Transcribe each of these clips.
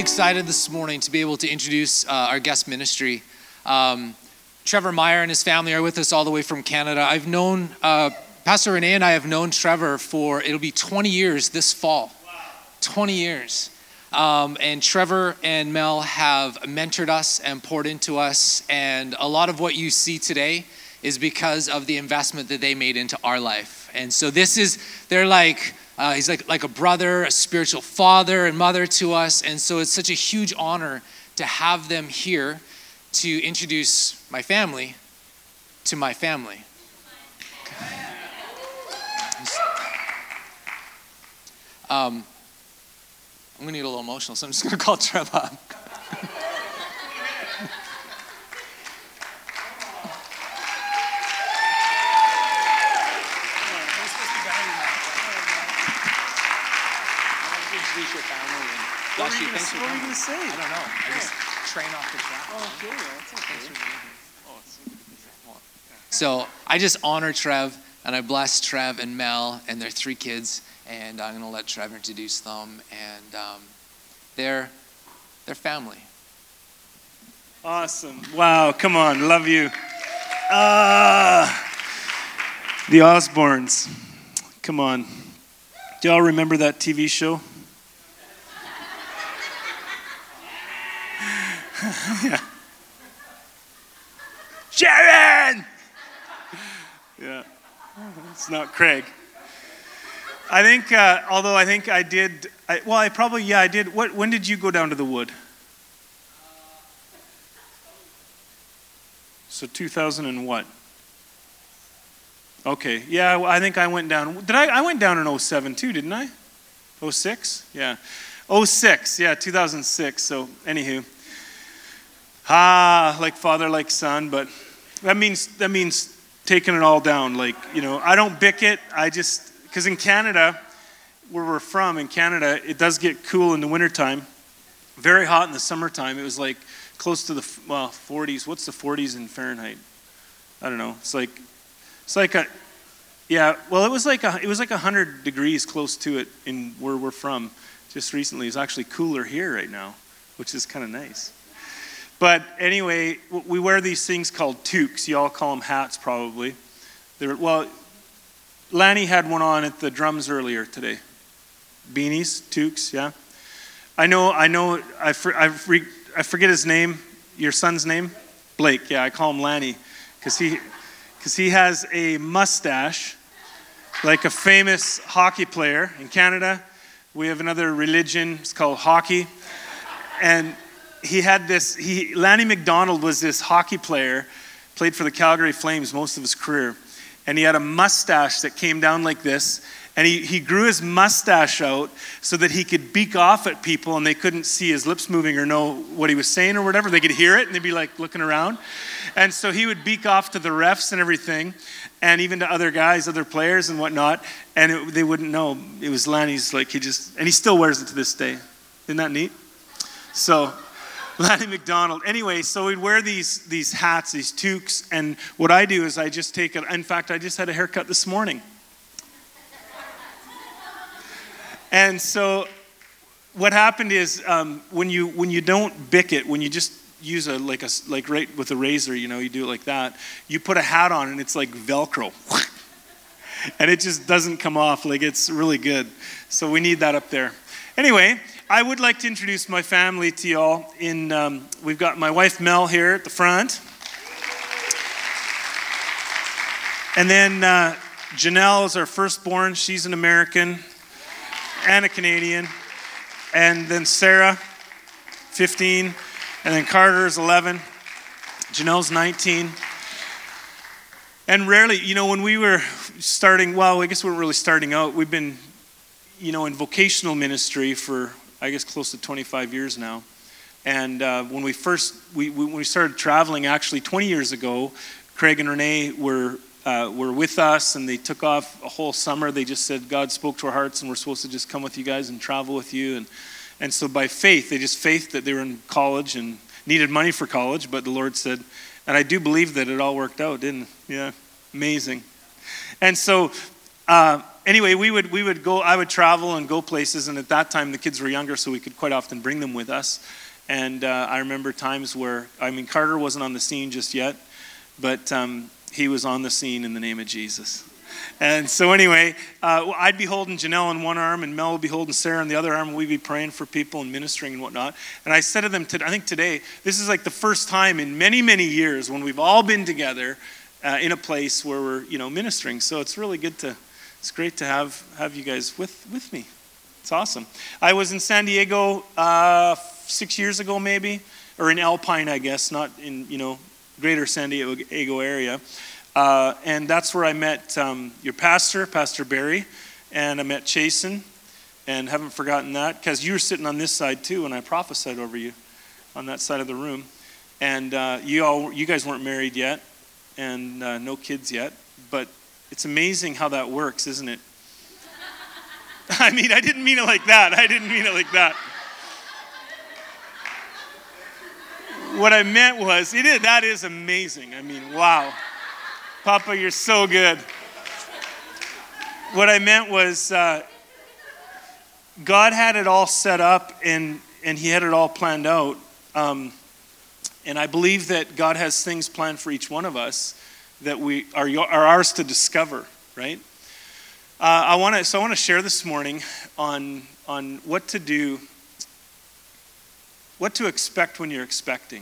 excited this morning to be able to introduce our guest ministry. Trevor Meyer and his family are with us all the way from Canada. I've known, Pastor Renee and I have known Trevor for, it'll be 20 years this fall. Wow. 20 years. And Trevor and Mel have mentored us and poured into us. And a lot of what you see today is because of the investment that they made into our life. And so they're like, he's like a brother, a spiritual father and mother to us. And so it's such a huge honor to have them here to introduce my family to my family. I'm going to get a little emotional, so I'm just going to call Trev up. What were you going to say? I don't know. I just train off the track. Oh, okay. That's okay. So I just honor Trev, and I bless Trev and Mel and their 3 kids, and I'm going to let Trev introduce them, and they're family. Awesome. Wow, come on. Love you. The Osbournes. Come on. Do y'all remember that TV show? Yeah. Sharon! Yeah. It's not Craig. I think, although I think I did, I did. When did you go down to the wood? So 2000 and what? Okay, yeah, I think I went down. I went down in 07 too, didn't I? 06? Yeah. 06, yeah, 2006. So, anywho. Like father, like son, but that means taking it all down. Like, I don't bick it. Because in Canada, where we're from, in Canada, it does get cool in the wintertime. Very hot in the summertime. It was like close to the 40s. What's the 40s in Fahrenheit? I don't know. It was like 100 degrees close to it in where we're from just recently. It's actually cooler here right now, which is kind of nice. But anyway, we wear these things called toques. You all call them hats probably. Lanny had one on at the drums earlier today. Beanies, toques, yeah. I forget his name. Your son's name? Blake, yeah, I call him Lanny. Because he has a mustache like a famous hockey player. In Canada, we have another religion. It's called hockey. And he had this, Lanny McDonald was this hockey player, played for the Calgary Flames most of his career. And he had a mustache that came down like this. And he grew his mustache out so that he could beak off at people and they couldn't see his lips moving or know what he was saying or whatever. They could hear it and they'd be like looking around. And so he would beak off to the refs and everything, and even to other guys, other players and whatnot. And they wouldn't know. It was Lanny's, and he still wears it to this day. Isn't that neat? So, Lanny McDonald. Anyway, so we'd wear these hats, these toques, and what I do is I just take it. In fact, I just had a haircut this morning. And so what happened is when you don't bick it, when you just use right with a razor, you do it like that, you put a hat on and it's like Velcro. And it just doesn't come off. It's really good. So we need that up there. Anyway, I would like to introduce my family to y'all. We've got my wife Mel here at the front. And then Janelle is our firstborn. She's an American and a Canadian. And then Sarah, 15. And then Carter is 11. Janelle's 19. And rarely, when we were starting, I guess we weren't really starting out. We've been, in vocational ministry for, I guess, close to 25 years now. And when we started traveling, actually 20 years ago, Craig and Renee were with us, and they took off a whole summer. They just said God spoke to our hearts, and we're supposed to just come with you guys and travel with you. And so by faith, they just faithed that they were in college and needed money for college, but the Lord said, and I do believe that it all worked out, didn't it? Yeah, amazing. And so Anyway, we would go. I would travel and go places, and at that time the kids were younger, so we could quite often bring them with us. And I remember times where, Carter wasn't on the scene just yet, but he was on the scene in the name of Jesus. And so anyway, I'd be holding Janelle in one arm, and Mel would be holding Sarah in the other arm, and we'd be praying for people and ministering and whatnot. And I said to them, I think today, this is like the first time in many, many years when we've all been together in a place where we're, ministering. So it's really good it's great to have you guys with me. It's awesome. I was in San Diego 6 years ago maybe, or in Alpine, I guess, not in, greater San Diego area. And that's where I met your pastor, Pastor Barry, and I met Chasen, and haven't forgotten that, because you were sitting on this side too, and I prophesied over you on that side of the room. And you guys weren't married yet, and no kids yet, but it's amazing how that works, isn't it? I didn't mean it like that. What I meant was, that is amazing. Wow. Papa, you're so good. What I meant was, God had it all set up, and he had it all planned out. And I believe that God has things planned for each one of us that are ours to discover, right? I want to share this morning on what to do, what to expect when you're expecting.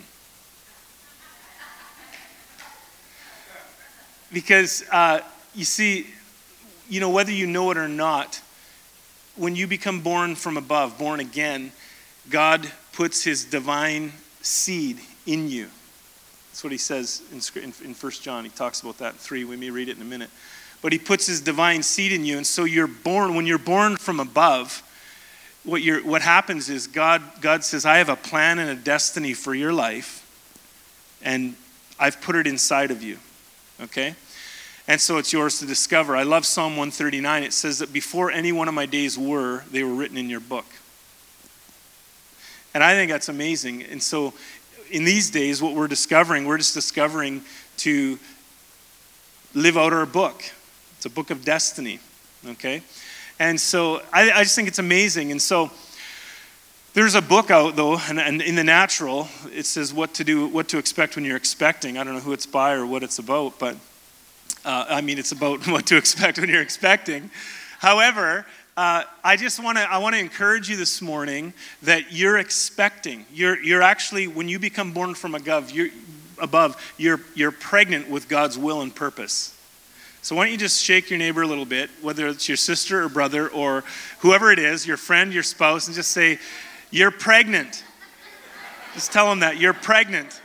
Because you see, whether you know it or not, when you become born from above, born again, God puts his divine seed in you. That's what he says in 1 John. He talks about that in 3. We may read it in a minute. But he puts his divine seed in you. And so when you're born from above, what happens is God says, I have a plan and a destiny for your life, and I've put it inside of you. Okay? And so it's yours to discover. I love Psalm 139. It says that before any one of my days they were written in your book. And I think that's amazing. And so in these days, what we're just discovering to live out our book. It's a book of destiny, okay? And so I just think it's amazing. And so there's a book out, though, and in the natural, it says what to expect when you're expecting. I don't know who it's by or what it's about, but it's about what to expect when you're expecting. However, I want to encourage you this morning that you're expecting. You're actually, when you become born from above, you're pregnant with God's will and purpose. So why don't you just shake your neighbor a little bit, whether it's your sister or brother or whoever it is, your friend, your spouse, and just say, you're pregnant. Just tell them that, you're pregnant.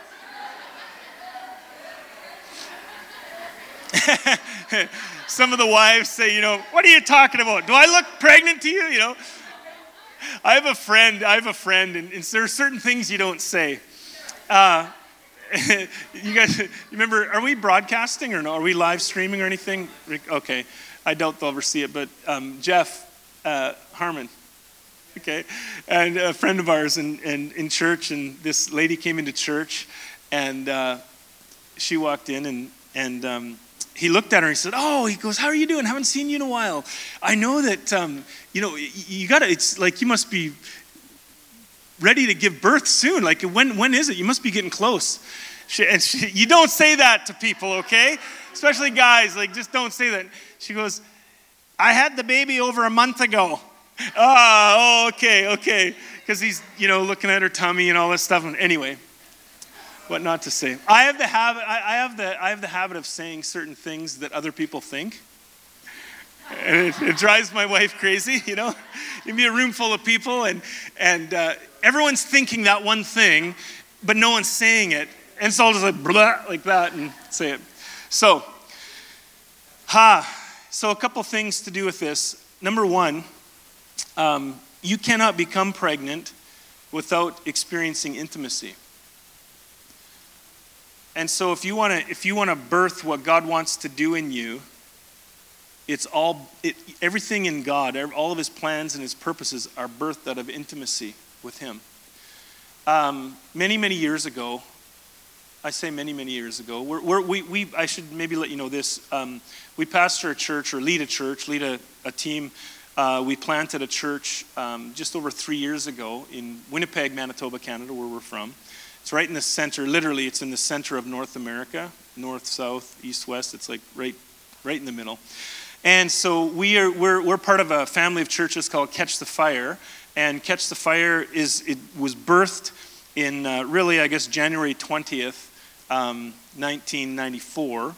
Some of the wives say, what are you talking about? Do I look pregnant to you? I have a friend, and there are certain things you don't say. You guys, remember, are we broadcasting or no? Are we live streaming or anything? Okay, I doubt they'll ever see it, but Jeff Harmon, okay, and a friend of ours in church, and this lady came into church, and she walked in, and he looked at her and he said, he goes, how are you doing? Haven't seen you in a while. I know that, it's like you must be ready to give birth soon. Like, when is it? You must be getting close. You don't say that to people, okay? Especially guys, just don't say that. She goes, I had the baby over a month ago. Okay. Because he's, looking at her tummy and all this stuff. And anyway, what not to say. I have the habit of saying certain things that other people think. And it drives my wife crazy, You can be a room full of people and everyone's thinking that one thing, but no one's saying it. And so I'll just blah, like that and say it. So a couple things to do with this. Number one, you cannot become pregnant without experiencing intimacy. And so if you want to birth what God wants to do in you, everything in God, all of his plans and his purposes are birthed out of intimacy with him. Many, many years ago, I say many, many years ago. I should maybe let you know this. We pastor a church, or lead a team. We planted a church just over 3 years ago in Winnipeg, Manitoba, Canada, where we're from. It's right in the center, literally, it's in the center of North America, north, south, east, west. It's like right in the middle. And so we're part of a family of churches called Catch the Fire. And Catch the Fire was birthed in really, I guess, January 20th, 1994.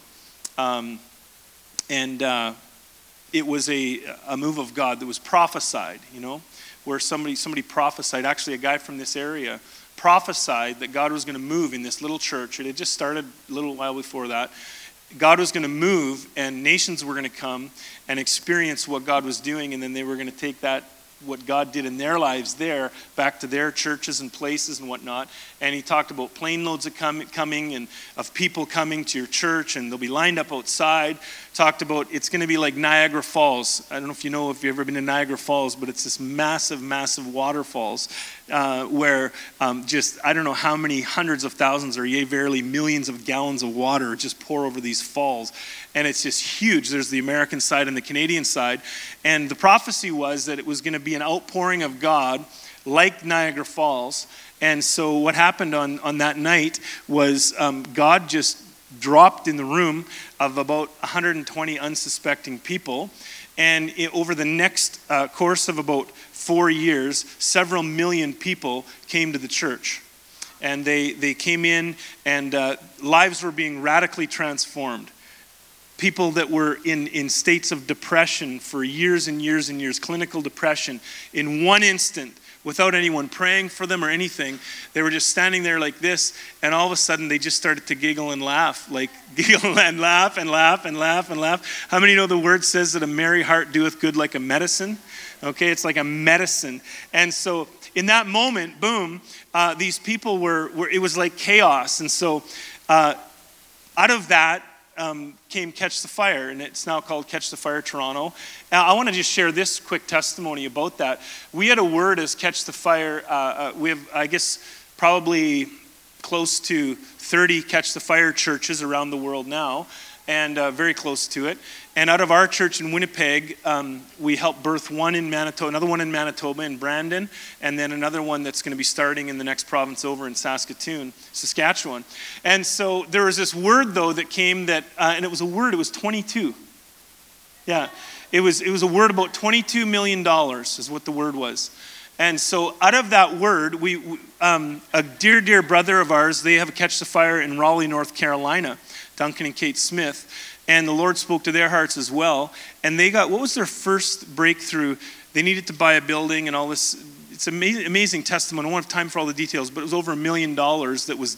It was a move of God that was prophesied, where somebody prophesied, actually a guy from this area prophesied that God was going to move in this little church. It had just started a little while before that. God was going to move, and nations were going to come and experience what God was doing, and then they were going to take that, what God did in their lives there, back to their churches and places and whatnot. And he talked about plane loads of coming and of people coming to your church, and they'll be lined up outside. Talked about it's going to be like Niagara Falls. I don't know if you've ever been to Niagara Falls, but it's this massive, massive waterfalls where just, I don't know how many hundreds of thousands or yea, verily millions of gallons of water just pour over these falls. And it's just huge. There's the American side and the Canadian side. And the prophecy was that it was going to be an outpouring of God like Niagara Falls. And so what happened on that night was God just dropped in the room of about 120 unsuspecting people. And over the next course of about 4 years, several million people came to the church. And they came in, and lives were being radically transformed. People that were in states of depression for years and years and years, clinical depression, in one instant, without anyone praying for them or anything, they were just standing there like this, and all of a sudden they just started to giggle and laugh, like giggle and laugh and laugh and laugh and laugh. How many know the word says that a merry heart doeth good like a medicine? Okay, it's like a medicine. And so in that moment, boom, these people were it was like chaos. And so out of that, came Catch the Fire, and it's now called Catch the Fire Toronto. I want to just share this quick testimony about that. We had a word as Catch the Fire. We have, I guess, probably close to 30 Catch the Fire churches around the world now, and very close to it. And out of our church in Winnipeg, we helped birth one in Manitoba, another one in Manitoba, in Brandon, and then another one that's going to be starting in the next province over in Saskatchewan. And so there was this word, though, that came that, and it was a word, it was 22. Yeah, it was a word about $22 million is what the word was. And so out of that word, a dear, dear brother of ours, they have a Catch the Fire in Raleigh, North Carolina, Duncan and Kate Smith. And the Lord spoke to their hearts as well. And they got, what was their first breakthrough? They needed to buy a building and all this. It's amazing testimony. I don't have time for all the details, but it was over $1 million that was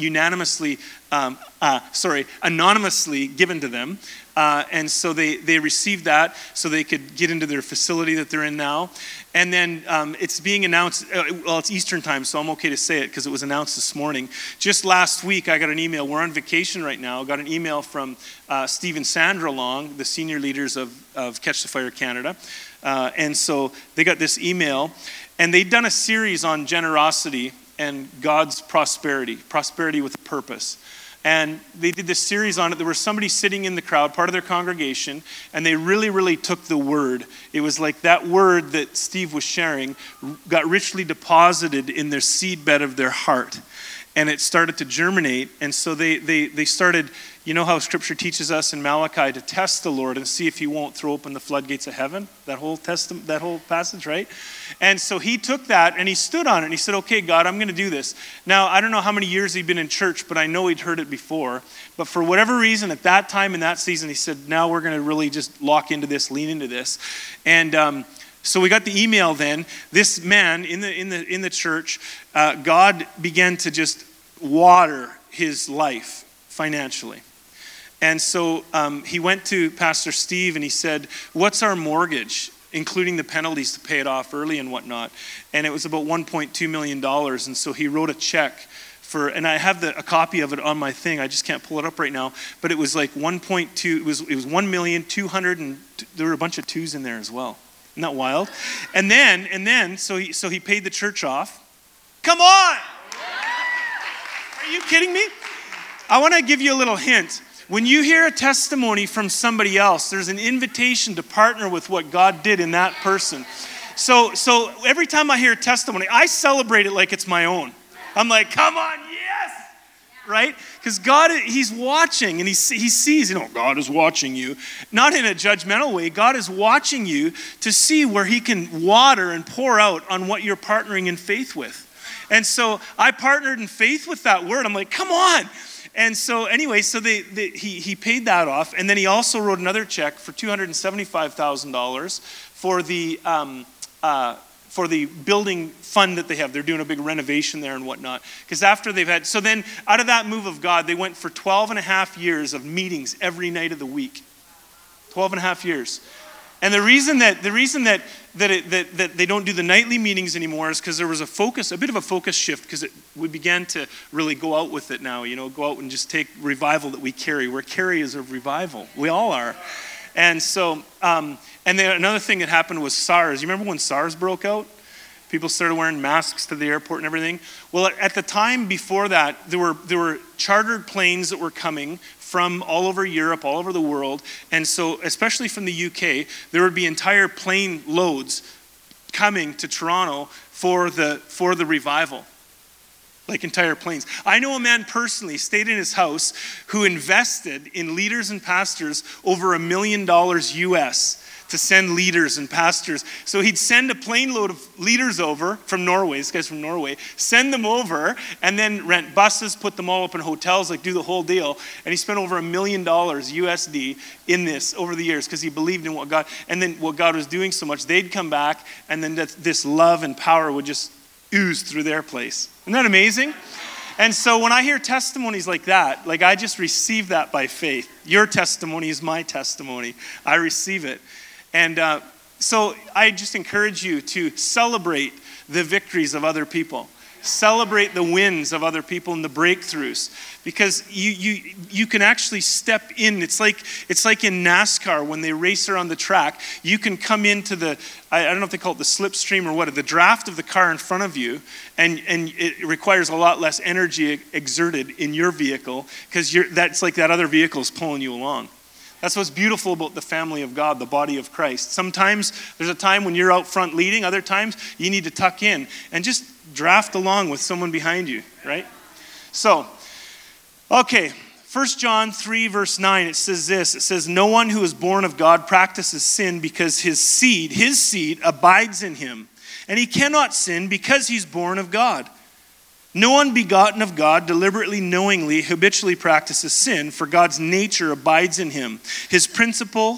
anonymously given to them. And so they received that so they could get into their facility that they're in now. And then it's being announced, it's Eastern time, so I'm okay to say it because it was announced this morning. Just last week, I got an email. We're on vacation right now. I got an email from Steve and Sandra Long, the senior leaders of Catch the Fire Canada. And so they got this email, and they'd done a series on generosity and God's prosperity with a purpose. And they did this series on it. There was somebody sitting in the crowd, part of their congregation, and they really, really took the word. It was like that word that Steve was sharing got richly deposited in their seedbed of their heart. And it started to germinate. And so they started, you know how Scripture teaches us in Malachi to test the Lord and see if he won't throw open the floodgates of heaven? That whole passage, right? And so he took that and he stood on it and he said, okay, God, I'm going to do this. Now, I don't know how many years he'd been in church, but I know he'd heard it before. But for whatever reason, at that time in that season, he said, now we're going to really just lock into this, lean into this. And so we got the email then. This man in the church, God began to just water his life financially. And so he went to Pastor Steve and he said, what's our mortgage, including the penalties to pay it off early and whatnot? And it was about $1.2 million. And so he wrote a check for, and I have a copy of it on my thing. I just can't pull it up right now. But it was like 1.2, it was 1,200,000, and there were a bunch of twos in there as well. Isn't that wild? And then, so he paid the church off. Come on! Are you kidding me? I want to give you a little hint. When you hear a testimony from somebody else, there's an invitation to partner with what God did in that person. So every time I hear a testimony, I celebrate it like it's my own. I'm like, come on, yes! Right? Because God, he's watching, and he sees, God is watching you. Not in a judgmental way. God is watching you to see where he can water and pour out on what you're partnering in faith with. And so I partnered in faith with that word. I'm like, come on. And so anyway, he paid that off. And then he also wrote another check for $275,000 for the building fund that they have. They're doing a big renovation there and whatnot. Because after so then out of that move of God, they went for 12 and a half years of meetings every night of the week. 12 and a half years. And the reason that they don't do the nightly meetings anymore is because there was a bit of a focus shift, because we began to really go out with it now, go out and just take revival that we carry. We're carriers of revival. We all are. And so, and then another thing that happened was SARS. You remember when SARS broke out? People started wearing masks to the airport and everything. Well, at the time before that, there were chartered planes that were coming from all over Europe, all over the world. And so, especially from the UK, there would be entire plane loads coming to Toronto for the revival. Like entire planes. I know a man personally, stayed in his house, who invested in leaders and pastors over $1 million US to send leaders and pastors. So he'd send a plane load of leaders over from Norway, this guy's from Norway, send them over, and then rent buses, put them all up in hotels, do the whole deal. And he spent over $1 million USD in this over the years because he believed in what God, and then what God was doing so much, they'd come back, and then this love and power would just ooze through their place. Isn't that amazing? And so when I hear testimonies like that, I just receive that by faith. Your testimony is my testimony. I receive it. And so I just encourage you to celebrate the victories of other people. Celebrate the wins of other people and the breakthroughs, because you can actually step in. It's like in NASCAR when they race around the track. You can come into I don't know if they call it the slipstream or what, the draft of the car in front of you, and it requires a lot less energy exerted in your vehicle, because that's like that other vehicle is pulling you along. That's what's beautiful about the family of God, the body of Christ. Sometimes there's a time when you're out front leading. Other times you need to tuck in and just draft along with someone behind you, right? So, okay, 1 John 3 verse 9, it says this. It says, no one who is born of God practices sin because his seed abides in him. And he cannot sin because he's born of God. No one begotten of God deliberately, knowingly, habitually practices sin, for God's nature abides in him. His principle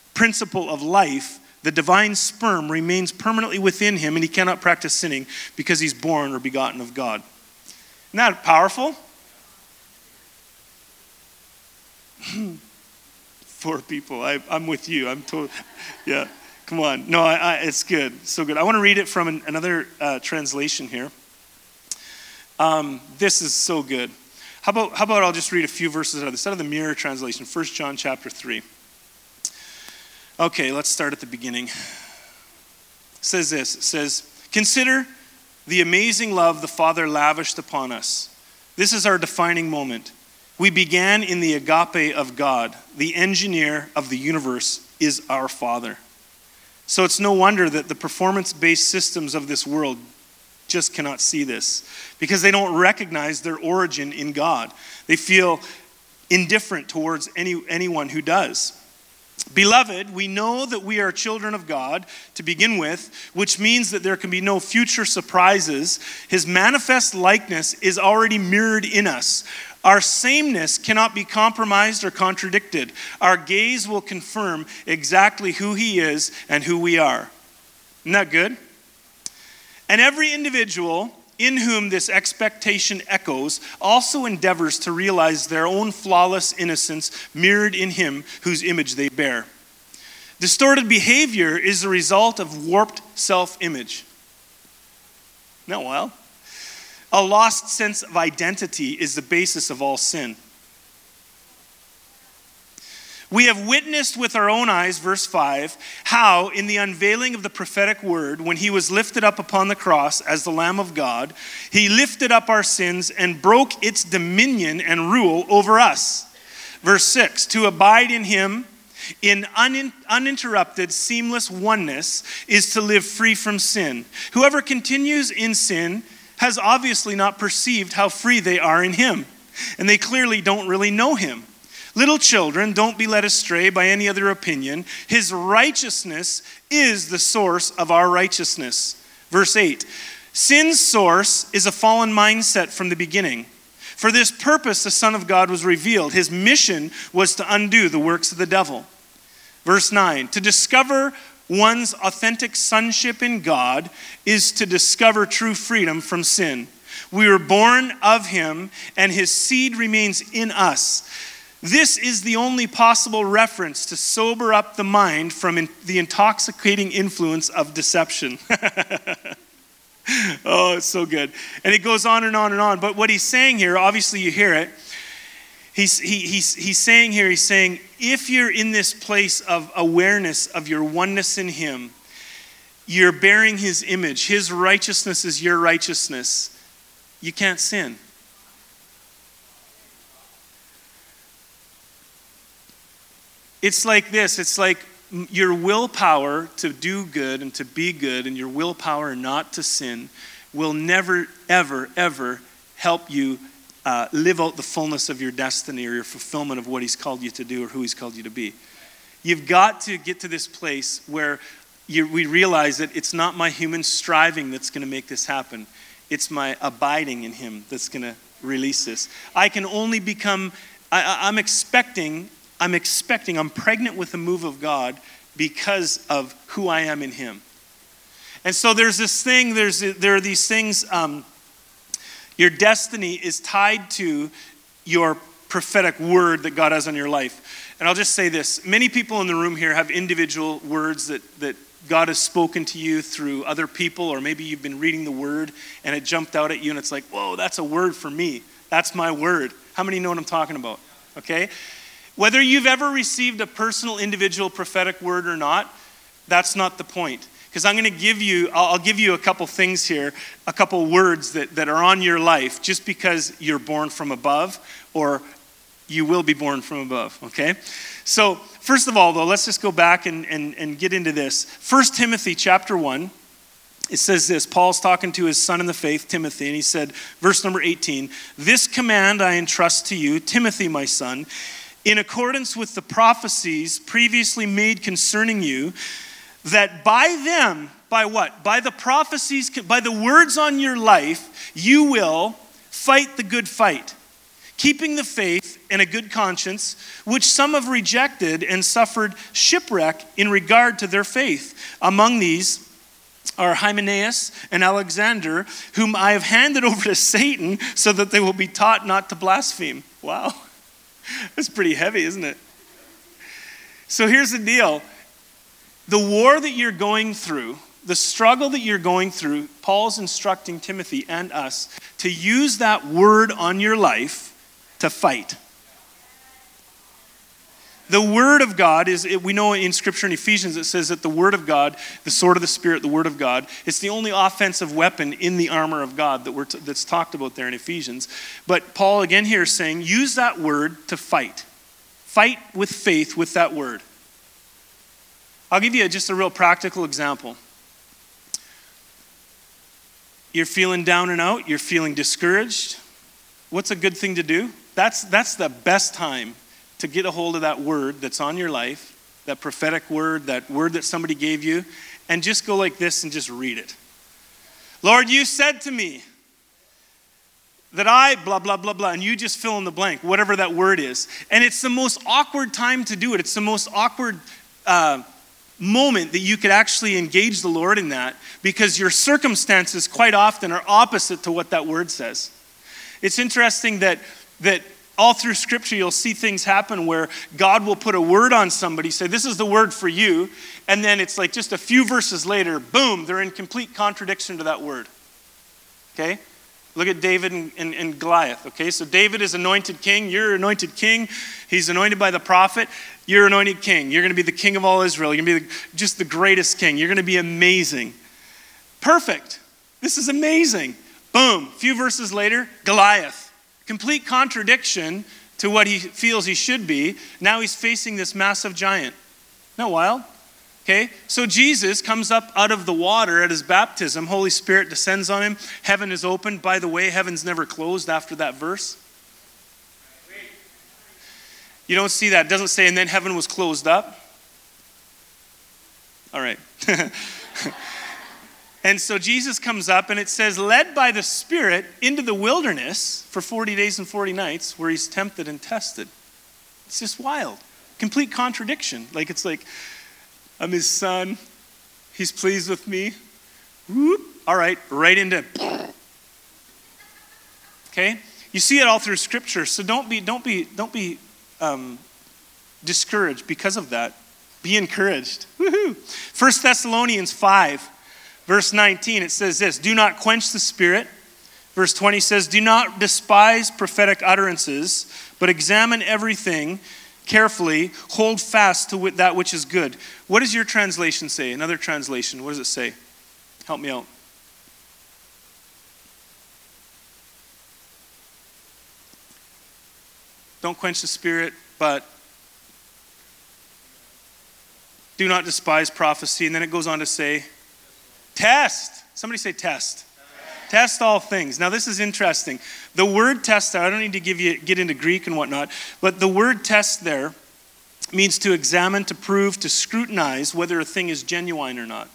of life, the divine sperm, remains permanently within him, and he cannot practice sinning because he's born or begotten of God. Isn't that powerful? Four people. I'm with you. I'm totally, yeah. Come on. No, it's good. So good. I want to read it from another translation here. This is so good. How about I'll just read a few verses out of the Mirror translation, 1 John chapter 3. Okay, let's start at the beginning. It says this. It says, consider the amazing love the Father lavished upon us. This is our defining moment. We began in the agape of God. The engineer of the universe is our Father. So it's no wonder that the performance-based systems of this world just cannot see this, because they don't recognize their origin in God. They feel indifferent towards anyone who does. Beloved, we know that we are children of God to begin with, which means that there can be no future surprises. His manifest likeness is already mirrored in us. Our sameness cannot be compromised or contradicted. Our gaze will confirm exactly who he is and who we are. Isn't that good? And every individual in whom this expectation echoes also endeavors to realize their own flawless innocence mirrored in him whose image they bear. Distorted behavior is the result of warped self-image. Isn't that wild? A lost sense of identity is the basis of all sin. We have witnessed with our own eyes, verse 5, how in the unveiling of the prophetic word, when he was lifted up upon the cross as the Lamb of God, he lifted up our sins and broke its dominion and rule over us. Verse 6, to abide in him in uninterrupted, seamless oneness is to live free from sin. Whoever continues in sin has obviously not perceived how free they are in him, and they clearly don't really know him. Little children, don't be led astray by any other opinion. His righteousness is the source of our righteousness. Verse 8, sin's source is a fallen mindset from the beginning. For this purpose, the Son of God was revealed. His mission was to undo the works of the devil. Verse 9, to discover one's authentic sonship in God is to discover true freedom from sin. We were born of him, and his seed remains in us. This is the only possible reference to sober up the mind from the intoxicating influence of deception. Oh, it's so good. And it goes on and on and on. But what he's saying here, obviously you hear it, he's saying here, he's saying, if you're in this place of awareness of your oneness in him, you're bearing his image, his righteousness is your righteousness, you can't sin. It's like this. It's like your willpower to do good and to be good and your willpower not to sin will never, ever, ever help you live out the fullness of your destiny or your fulfillment of what he's called you to do or who he's called you to be. You've got to get to this place where we realize that it's not my human striving that's going to make this happen. It's my abiding in him that's going to release this. I can only become, I'm pregnant with the move of God because of who I am in him. And so there's this thing, there are these things, your destiny is tied to your prophetic word that God has on your life. And I'll just say this, many people in the room here have individual words that God has spoken to you through other people, or maybe you've been reading the word and it jumped out at you and it's like, whoa, that's a word for me. That's my word. How many know what I'm talking about? Okay? Whether you've ever received a personal, individual prophetic word or not, that's not the point. Because I'm going to give you, I'll give you a couple things here, a couple words that are on your life just because you're born from above or you will be born from above, okay? So first of all, though, let's just go back and get into this. 1 Timothy chapter 1, it says this. Paul's talking to his son in the faith, Timothy, and he said, verse number 18, "This command I entrust to you, Timothy, my son, in accordance with the prophecies previously made concerning you, that by them," by what? By the prophecies, by the words on your life, you will fight the good fight, keeping the faith and a good conscience, which some have rejected and suffered shipwreck in regard to their faith. Among these are Hymenaeus and Alexander, whom I have handed over to Satan so that they will be taught not to blaspheme. Wow. That's pretty heavy, isn't it? So here's the deal. The war that you're going through, the struggle that you're going through, Paul's instructing Timothy and us to use that word on your life to fight. The word of God is, we know in Scripture in Ephesians it says that the word of God, the sword of the Spirit, the word of God, it's the only offensive weapon in the armor of God that's talked about there in Ephesians. But Paul again here is saying, use that word to fight. Fight with faith with that word. I'll give you just a real practical example. You're feeling down and out, you're feeling discouraged. What's a good thing to do? That's the best time to get a hold of that word that's on your life, that prophetic word, that word that somebody gave you, and just go like this and just read it. Lord, you said to me that I blah, blah, blah, blah, and you just fill in the blank, whatever that word is. And it's the most awkward time to do it. It's the most awkward moment that you could actually engage the Lord in that, because your circumstances quite often are opposite to what that word says. It's interesting that all through Scripture, you'll see things happen where God will put a word on somebody, say, this is the word for you, and then it's like just a few verses later, boom, they're in complete contradiction to that word. Okay? Look at David and Goliath, okay? So David is anointed king. You're anointed king. He's anointed by the prophet. You're anointed king. You're going to be the king of all Israel. You're going to be just the greatest king. You're going to be amazing. Perfect. This is amazing. Boom. A few verses later, Goliath. Complete contradiction to what he feels he should be. Now he's facing this massive giant. Isn't that wild? Okay, so Jesus comes up out of the water at his baptism. Holy Spirit descends on him. Heaven is opened. By the way, heaven's never closed after that verse. You don't see that. It doesn't say, and then heaven was closed up. All right. And so Jesus comes up, and it says, led by the Spirit into the wilderness for 40 days and 40 nights, where he's tempted and tested. It's just wild. Complete contradiction. It's like, I'm his son. He's pleased with me. Whoop. All right, right into. Okay, you see it all through Scripture. So don't be discouraged because of that. Be encouraged. Woohoo! 1 Thessalonians 5, verse 19. It says this: do not quench the Spirit. Verse 20 says, do not despise prophetic utterances, but examine everything carefully, hold fast to that which is good. What does your translation say? Another translation, what does it say? Help me out. Don't quench the Spirit, but do not despise prophecy. And then it goes on to say, test. Somebody say test. Test all things. Now this is interesting. The word test, I don't need to get into Greek and whatnot, but the word test there means to examine, to prove, to scrutinize whether a thing is genuine or not.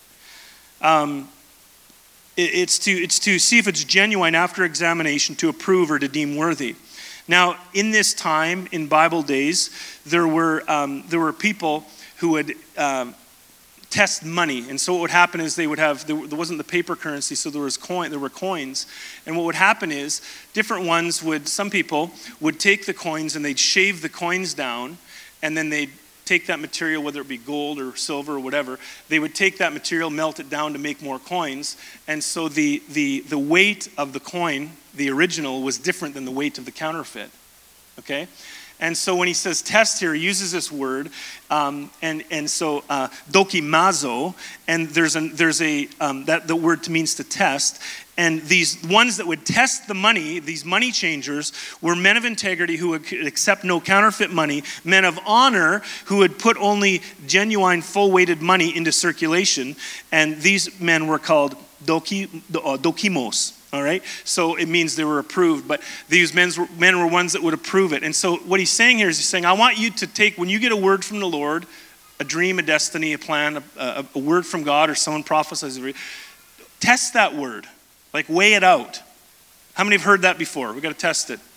It's to see if it's genuine after examination, to approve or to deem worthy. Now, in this time, in Bible days, there were people who would test money. And so what would happen is there wasn't the paper currency, so there were coins. And what would happen is some people would take the coins and they'd shave the coins down, and then they'd take that material, whether it be gold or silver or whatever, they would take that material, melt it down to make more coins. And so the weight of the coin, the original, was different than the weight of the counterfeit. Okay? And so when he says test here, he uses this word, so dokimazo, and the word means to test. And these ones that would test the money, these money changers, were men of integrity who would accept no counterfeit money, men of honor who would put only genuine, full-weighted money into circulation. And these men were called dokimos. All right, so it means they were approved, but these men were ones that would approve it. And so what he's saying here is he's saying, I want you to take, when you get a word from the Lord, a dream, a destiny, a plan, a word from God, or someone prophesies, test that word, weigh it out. How many have heard that before? We've got to test it.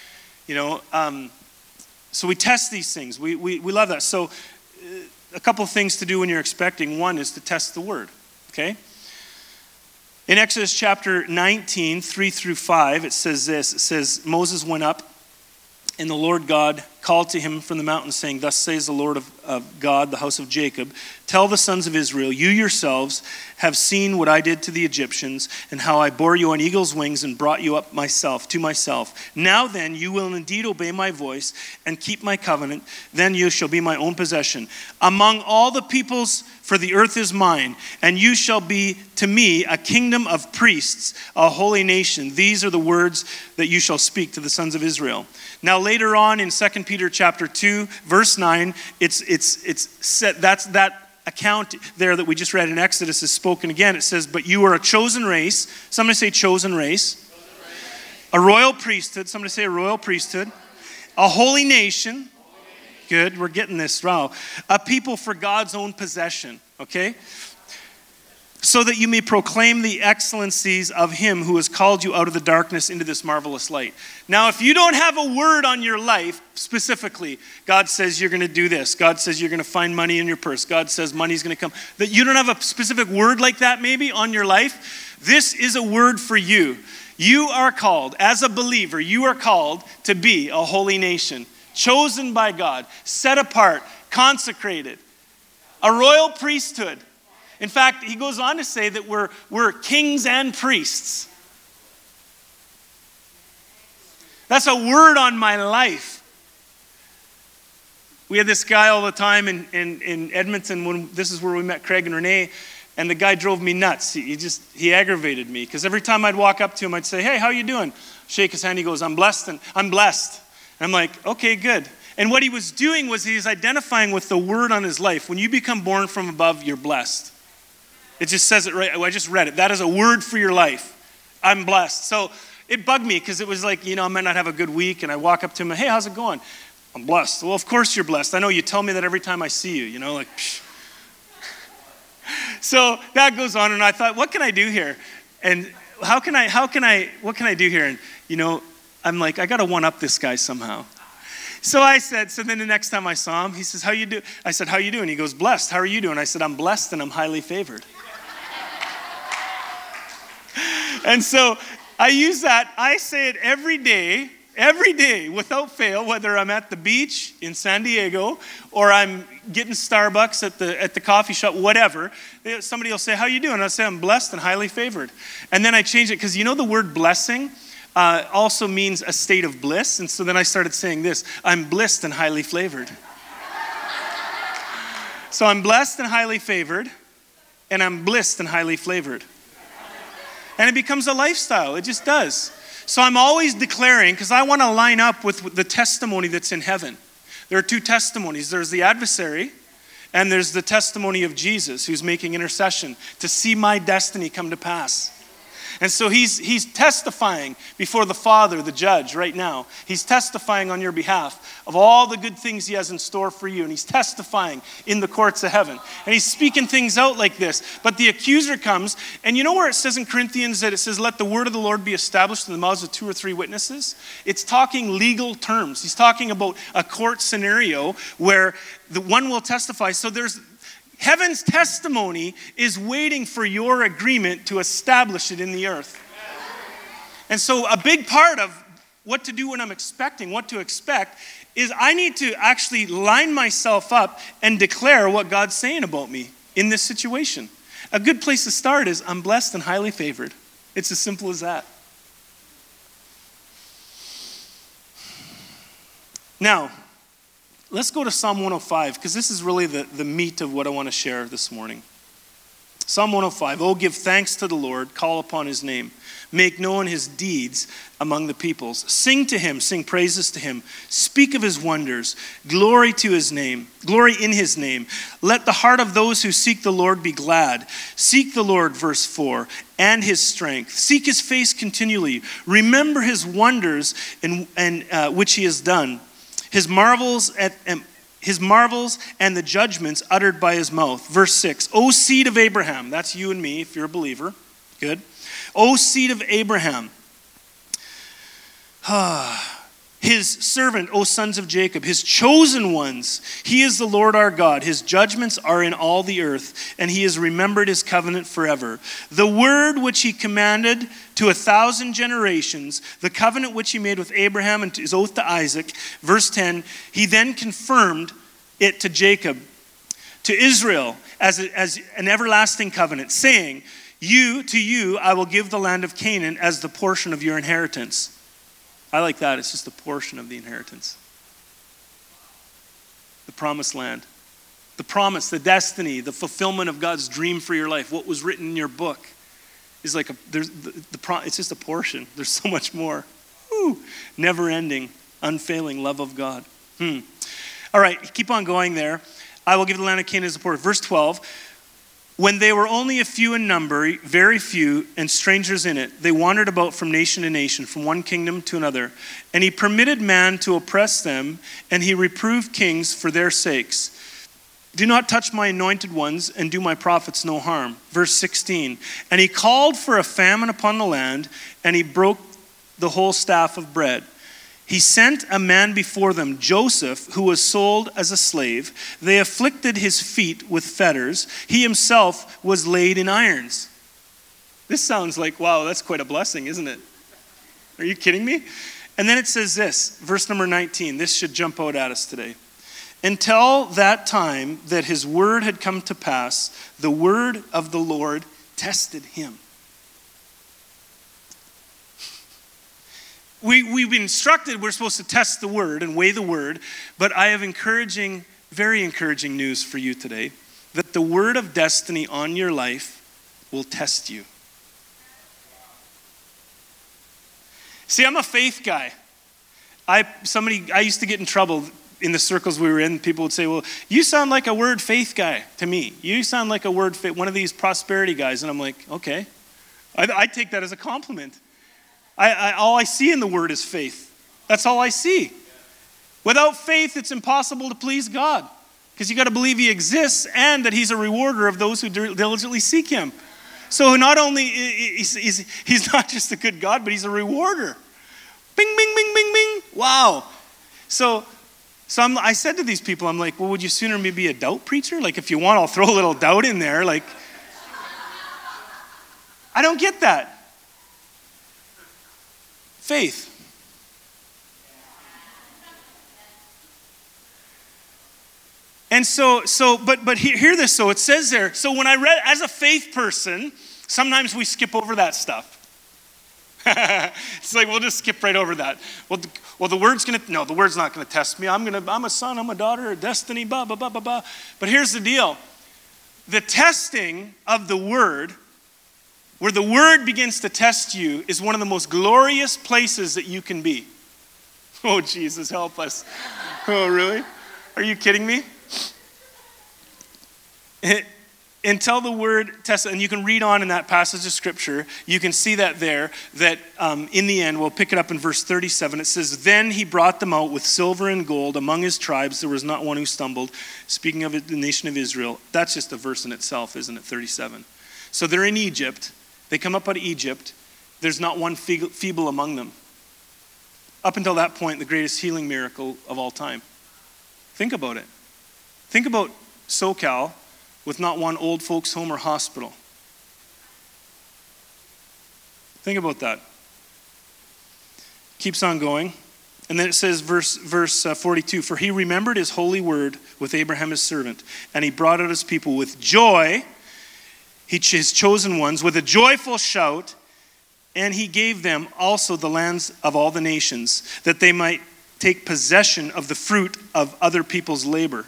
So we test these things. We love that. So a couple of things to do when you're expecting. One is to test the word, okay? In Exodus chapter 19, 3 through 5, it says this. It says, Moses went up, and the Lord God called to him from the mountain, saying, thus says the Lord of God, the house of Jacob, tell the sons of Israel, you yourselves have seen what I did to the Egyptians, and how I bore you on eagle's wings and brought you up to myself. Now then, you will indeed obey my voice and keep my covenant. Then you shall be my own possession among all the peoples, for the earth is mine, and you shall be to me a kingdom of priests, a holy nation. These are the words that you shall speak to the sons of Israel. Now later on in 2 Peter chapter 2, verse 9, it's set, that's that account there that we just read in Exodus is spoken again. It says, but you are a chosen race. Somebody say chosen race. A royal priesthood. Somebody say a royal priesthood. A holy nation. Good, we're getting this. Wow. A people for God's own possession, okay? So that you may proclaim the excellencies of him who has called you out of the darkness into this marvelous light. Now, if you don't have a word on your life, specifically, God says you're going to do this. God says you're going to find money in your purse. God says money's going to come. That you don't have a specific word like that maybe on your life, this is a word for you. You are called, as a believer, you are called to be a holy nation. Chosen by God, set apart, consecrated, a royal priesthood. In fact, he goes on to say that we're kings and priests. That's a word on my life. We had this guy all the time in Edmonton, when this is where we met Craig and Renee, and the guy drove me nuts. He aggravated me, because every time I'd walk up to him, I'd say, "Hey, how you doing?" Shake his hand, he goes, "I'm blessed." And I'm blessed. And I'm like, okay, good. And what he was doing was he was identifying with the word on his life. When you become born from above, you're blessed. It just says it right. I just read it. That is a word for your life. I'm blessed. So it bugged me, because it was like, I might not have a good week, and I walk up to him, "Hey, how's it going?" "I'm blessed." "Well, of course you're blessed. I know you tell me that every time I see you, like, psh. So that goes on, and I thought, what can I do here? And what can I do here? And, I'm like, I got to one-up this guy somehow. So then the next time I saw him, he says, "How you do?" I said, "How you doing?" He goes, "Blessed. How are you doing?" I said, "I'm blessed and I'm highly favored." And so I use that. I say it every day, without fail, whether I'm at the beach in San Diego or I'm getting Starbucks at the coffee shop, whatever. Somebody will say, "How you doing?" I'll say, "I'm blessed and highly favored." And then I change it, because the word blessing also means a state of bliss. And so then I started saying this: "I'm blessed and highly flavored." So I'm blessed and highly favored, and I'm blissed and highly flavored. And it becomes a lifestyle. It just does. So I'm always declaring, because I want to line up with the testimony that's in heaven. There are two testimonies. There's the adversary, and there's the testimony of Jesus, who's making intercession to see my destiny come to pass. And so he's testifying before the Father, the judge, right now. He's testifying on your behalf of all the good things he has in store for you. And he's testifying in the courts of heaven. And he's speaking things out like this. But the accuser comes, and you know where it says in Corinthians that it says, "Let the word of the Lord be established in the mouths of 2 or 3 witnesses"? It's talking legal terms. He's talking about a court scenario where the one will testify. So heaven's testimony is waiting for your agreement to establish it in the earth. And so a big part of what to do when I'm expecting, what to expect, is I need to actually line myself up and declare what God's saying about me in this situation. A good place to start is, I'm blessed and highly favored. It's as simple as that. Now, let's go to Psalm 105, because this is really the meat of what I want to share this morning. Psalm 105, "Oh, give thanks to the Lord, call upon his name. Make known his deeds among the peoples. Sing to him, sing praises to him. Speak of his wonders. Glory to his name, glory in his name. Let the heart of those who seek the Lord be glad. Seek the Lord," verse 4, "and his strength. Seek his face continually. Remember his wonders which he has done. His marvels and the judgments uttered by his mouth." Verse 6, "O seed of Abraham," that's you and me if you're a believer. Good. "O seed of Abraham, his servant, O sons of Jacob, his chosen ones. He is the Lord our God. His judgments are in all the earth, and he has remembered his covenant forever. The word which he commanded to 1,000 generations, the covenant which he made with Abraham and his oath to Isaac." Verse 10, "He then confirmed it to Jacob, to Israel, as an everlasting covenant, saying, to you I will give the land of Canaan as the portion of your inheritance." I like that. It's just a portion of the inheritance. The promised land. The promise, the destiny, the fulfillment of God's dream for your life. What was written in your book is like it's just a portion. There's so much more. Woo. Never-ending, unfailing love of God. All right, keep on going there. "I will give the land of Canaan as a portion." Verse 12. "When they were only a few in number, very few, and strangers in it, they wandered about from nation to nation, from one kingdom to another. And he permitted man to oppress them, and he reproved kings for their sakes. Do not touch my anointed ones, and do my prophets no harm." Verse 16. "And he called for a famine upon the land, and he broke the whole staff of bread. He sent a man before them, Joseph, who was sold as a slave. They afflicted his feet with fetters. He himself was laid in irons." This sounds like, wow, that's quite a blessing, isn't it? Are you kidding me? And then it says this, verse number 19. This should jump out at us today. "Until that time that his word had come to pass, the word of the Lord tested him." we've been instructed we're supposed to test the word and weigh the word, but I have very encouraging news for you today, that the word of destiny on your life will test you. See, I'm a faith guy. I used to get in trouble in the circles we were in. People would say, well, you sound like a word faith guy to me. You sound like a word faith, one of these prosperity guys. And I'm like, okay. I take that as a compliment. All I see in the word is faith. That's all I see. Without faith, it's impossible to please God, because you got to believe he exists and that he's a rewarder of those who diligently seek him. So not only he's not just a good God, but he's a rewarder. Bing, bing, bing, bing, bing. Wow. So I said to these people, I'm like, well, would you sooner maybe be a doubt preacher? Like, if you want, I'll throw a little doubt in there. Like, I don't get that. Faith. And but hear this. So it says there, so when I read, as a faith person, sometimes we skip over that stuff. It's like, we'll just skip right over that. Well, the word's not going to test me. I'm a son, I'm a daughter, a destiny, blah, blah, blah, blah, blah. But here's the deal. The testing of the word, where the word begins to test you, is one of the most glorious places that you can be. Oh, Jesus, help us. Oh, really? Are you kidding me? Until the word tests, and you can read on in that passage of scripture, you can see that there, that in the end, we'll pick it up in verse 37, it says, then he brought them out with silver and gold. Among his tribes there was not one who stumbled. Speaking of the nation of Israel, that's just a verse in itself, isn't it? 37. So they're in Egypt. They come up out of Egypt. There's not one feeble among them. Up until that point, the greatest healing miracle of all time. Think about it. Think about SoCal with not one old folks home or hospital. Think about that. Keeps on going. And then it says, verse 42, for he remembered his holy word with Abraham his servant, and he brought out his people with joy, his chosen ones, with a joyful shout, and he gave them also the lands of all the nations, that they might take possession of the fruit of other people's labor.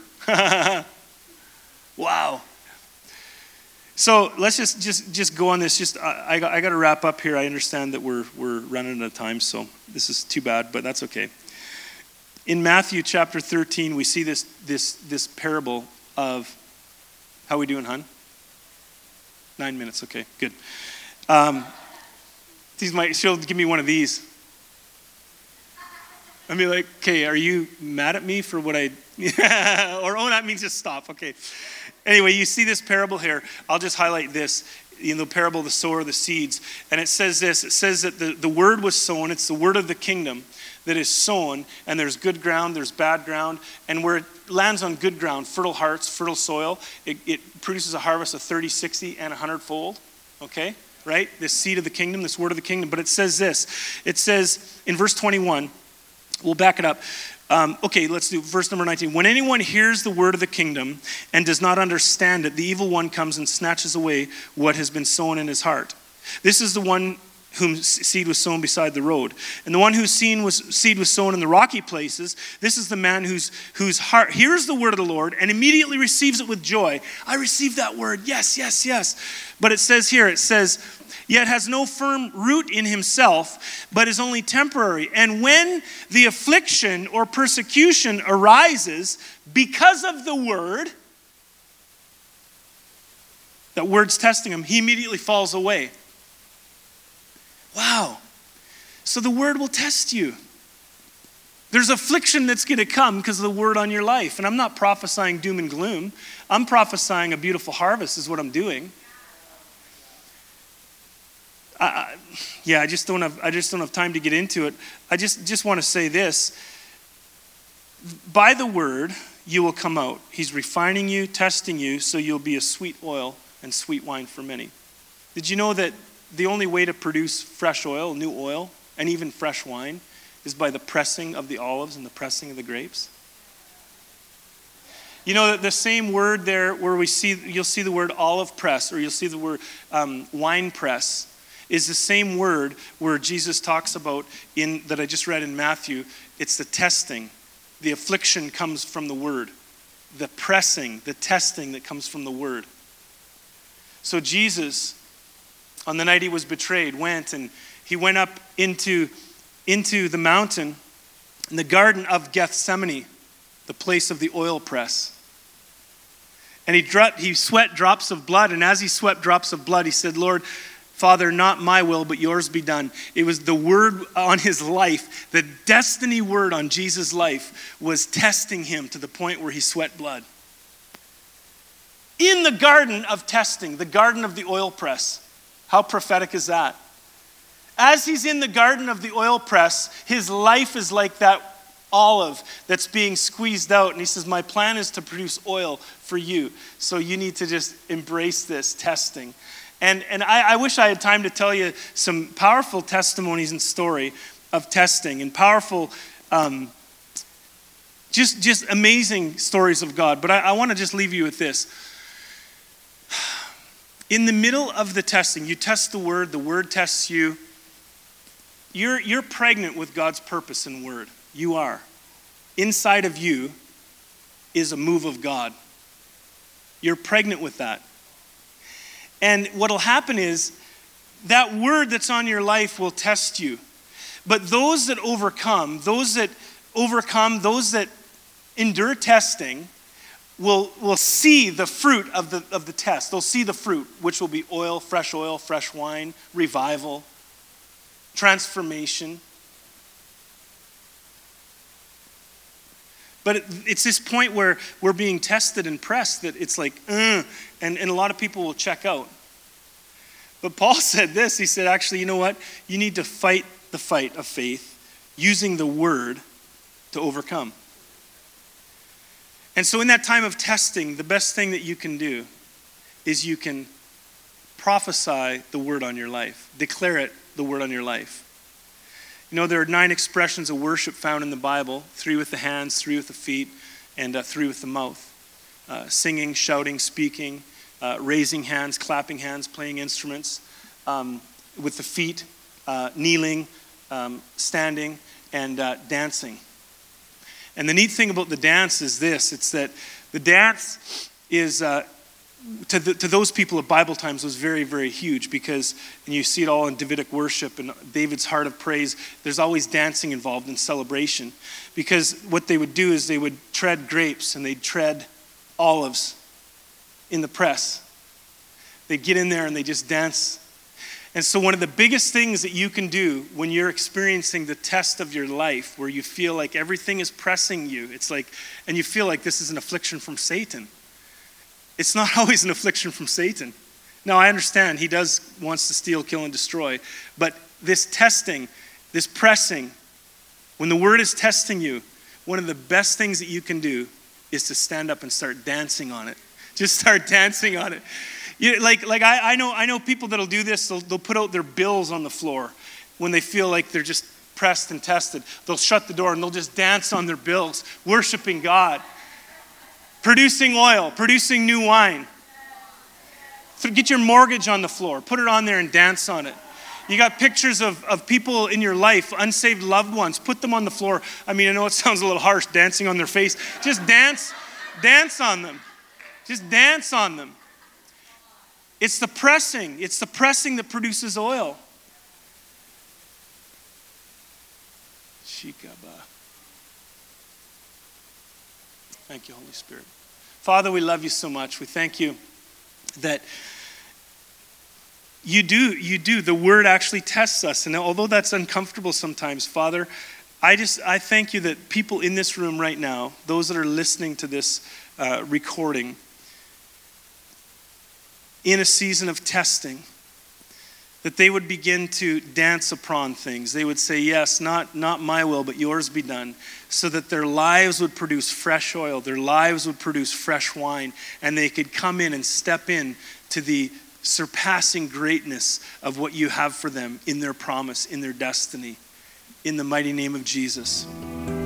Wow. So let's just go on this. I got to wrap up here. I understand that we're running out of time, so this is too bad, but that's okay. In Matthew chapter 13, we see this parable of, how we doing, hon? 9 minutes, okay, good. She'll give me one of these. I'll be like, okay, are you mad at me for what I, or oh, that means just stop, okay. Anyway, you see this parable here. I'll just highlight this, the parable of the sower of the seeds. And it says this, it says that the word was sown, it's the word of the kingdom that is sown, and there's good ground, there's bad ground, and where it lands on good ground, fertile hearts, fertile soil, it produces a harvest of 30, 60, and 100-fold, okay? Right? This seed of the kingdom, this word of the kingdom. But it says this, it says in verse 21, we'll back it up. Okay, let's do verse number 19. When anyone hears the word of the kingdom and does not understand it, the evil one comes and snatches away what has been sown in his heart. This is the one whose seed was sown beside the road. And the one whose seed was sown in the rocky places, this is the man whose heart hears the word of the Lord and immediately receives it with joy. I received that word. Yes, yes, yes. But it says here, yet has no firm root in himself, but is only temporary. And when the affliction or persecution arises because of the word, that word's testing him, he immediately falls away. Wow. So the word will test you. There's affliction that's going to come because of the word on your life. And I'm not prophesying doom and gloom. I'm prophesying a beautiful harvest is what I'm doing. I just don't have time to get into it. I just want to say this. By the word, you will come out. He's refining you, testing you, so you'll be a sweet oil and sweet wine for many. Did you know that the only way to produce fresh oil, new oil, and even fresh wine is by the pressing of the olives and the pressing of the grapes? You know that the same word there where you'll see the word olive press, or you'll see the word wine press. is the same word where Jesus talks about that I just read in Matthew. It's the testing. The affliction comes from the word. The pressing, the testing that comes from the word. So Jesus, on the night he was betrayed, went up into the mountain in the Garden of Gethsemane, the place of the oil press. And he sweat drops of blood, and as he sweat drops of blood, he said, Lord, Father, not my will, but yours be done. It was the word on his life, the destiny word on Jesus' life was testing him to the point where he sweat blood. In the garden of testing, the garden of the oil press. How prophetic is that? As he's in the garden of the oil press, his life is like that olive that's being squeezed out. And he says, my plan is to produce oil for you. So you need to just embrace this testing. And I wish I had time to tell you some powerful testimonies and story of testing and powerful, just amazing stories of God. But I want to just leave you with this. In the middle of the testing, you test the word tests you. You're pregnant with God's purpose and word. You are. Inside of you is a move of God. You're pregnant with that. And what'll happen is that word that's on your life will test you. But those that overcome, those that endure testing will see the fruit of the test. They'll see the fruit, which will be oil, fresh wine, revival, transformation. But it's this point where we're being tested and pressed that it's like, and a lot of people will check out. But Paul said this, he said, actually, you know what? You need to fight the fight of faith using the word to overcome. And so in that time of testing, the best thing that you can do is you can prophesy the word on your life. Declare the word on your life. You know, there are 9 expressions of worship found in the Bible, 3 with the hands, 3 with the feet, and 3 with the mouth. Singing, shouting, speaking, raising hands, clapping hands, playing instruments, with the feet, kneeling, standing, and dancing. And the neat thing about the dance is this, it's that the dance is, to those people of Bible times, was very, very huge because, and you see it all in Davidic worship and David's heart of praise, there's always dancing involved in celebration. Because what they would do is they would tread grapes and they'd tread olives in the press. They'd get in there and they just dance. And so one of the biggest things that you can do when you're experiencing the test of your life, where you feel like everything is pressing you, it's like, and you feel like this is an affliction from Satan. It's not always an affliction from Satan. Now, I understand he wants to steal, kill, and destroy. But this testing, this pressing, when the word is testing you, one of the best things that you can do is to stand up and start dancing on it. Just start dancing on it. I know people that'll do this. They'll put out their bills on the floor when they feel like they're just pressed and tested. They'll shut the door and they'll just dance on their bills, worshiping God. Producing oil, producing new wine. Get your mortgage on the floor. Put it on there and dance on it. You got pictures of people in your life, unsaved loved ones. Put them on the floor. I mean, I know it sounds a little harsh, dancing on their face. Just dance on them. Just dance on them. It's the pressing. It's the pressing that produces oil. Shikaba. Thank you, Holy Spirit. Father, we love you so much. We thank you that you do. The word actually tests us. And although that's uncomfortable sometimes, Father, I thank you that people in this room right now, those that are listening to this recording, in a season of testing, that they would begin to dance upon things. They would say, yes, not my will, but yours be done, so that their lives would produce fresh oil, their lives would produce fresh wine, and they could come in and step in to the surpassing greatness of what you have for them in their promise, in their destiny. In the mighty name of Jesus.